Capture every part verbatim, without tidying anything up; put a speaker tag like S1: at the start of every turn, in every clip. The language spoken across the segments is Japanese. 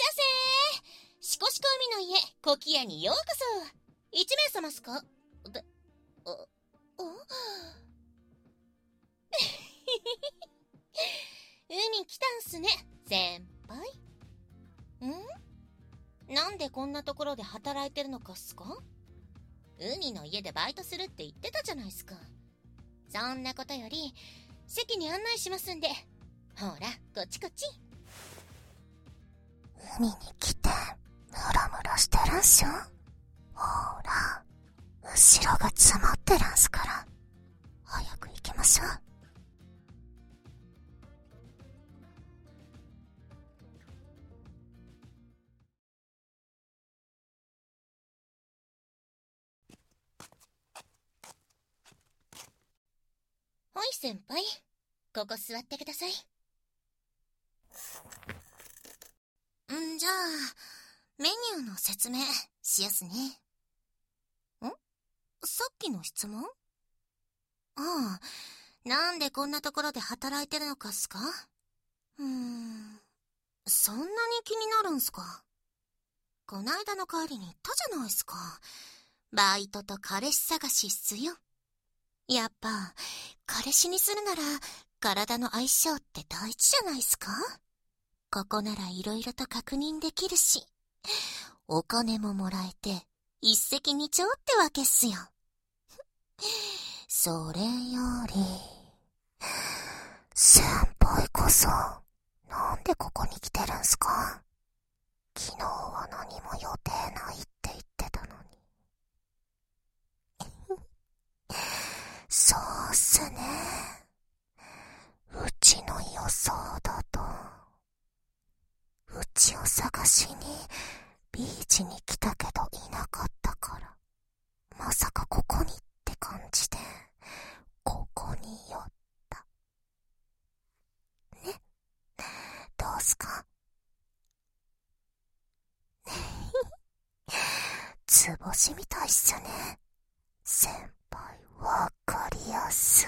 S1: せー。しこしこ海の家、コキアにようこそ。一名様っすか？で、あ、あ海来たんすね、先輩。ん？なんでこんなところで働いてるのかっすか？海の家でバイトするって言ってたじゃないっすか。そんなことより、席に案内しますんで。ほら、こっちこっち。
S2: 海に来て、ムラムラしてるんすよ。ほら、後ろが詰まってるんすから。早く行きましょう。
S1: ほい先輩、ここ座ってください。んじゃあ、メニューの説明しやすね。ん？さっきの質問？ああ、なんでこんなところで働いてるのかっすか？うーん、そんなに気になるんすか？こないだの帰りに言ったじゃないっすか。バイトと彼氏探しっすよ。やっぱ、彼氏にするなら、体の相性って大事じゃないっすか？ここなら色々と確認できるし、お金ももらえて、一石二鳥ってわけっすよ。それより、
S2: 先輩こそ、なんでここに来てるんすか？昨日は何も予定ないって言ってたのに。そうっすね。うちの予想だと、うちを探しにビーチに来たけどいなかったから、まさかここにって感じで、ここに寄った。ね？どうすか？図星みたいっすね。先輩、わかりやすい。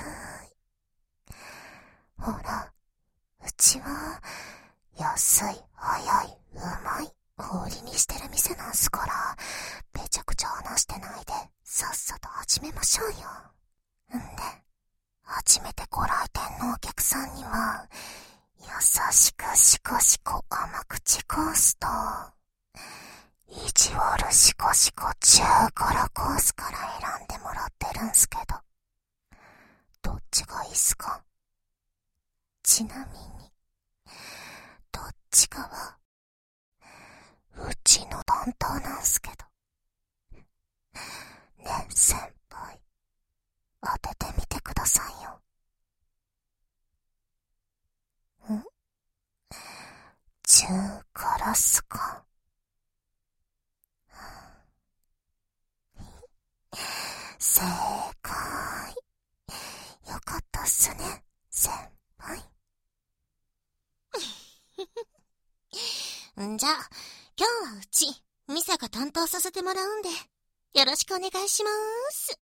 S2: ほら、うちは、安い、早い、うまい、を売りにしてる店なんすから、べちゃくちゃ話してないで、さっさと始めましょうよ。んで、初めてご来店のお客さんには、優しくシコシコ甘口コースと、意地悪シコシコ中辛コースから選んでもらってるんすけど、どっちがいいっすか？ちなみに、どっちかは、うちの担当なんすけど。ねえ先輩、当ててみてくださいよ。ん？中辛っすか？正解。よかったっすね、先輩。
S1: んじゃあ、今日はうち、ミサが担当させてもらうんで、よろしくお願いしまーす。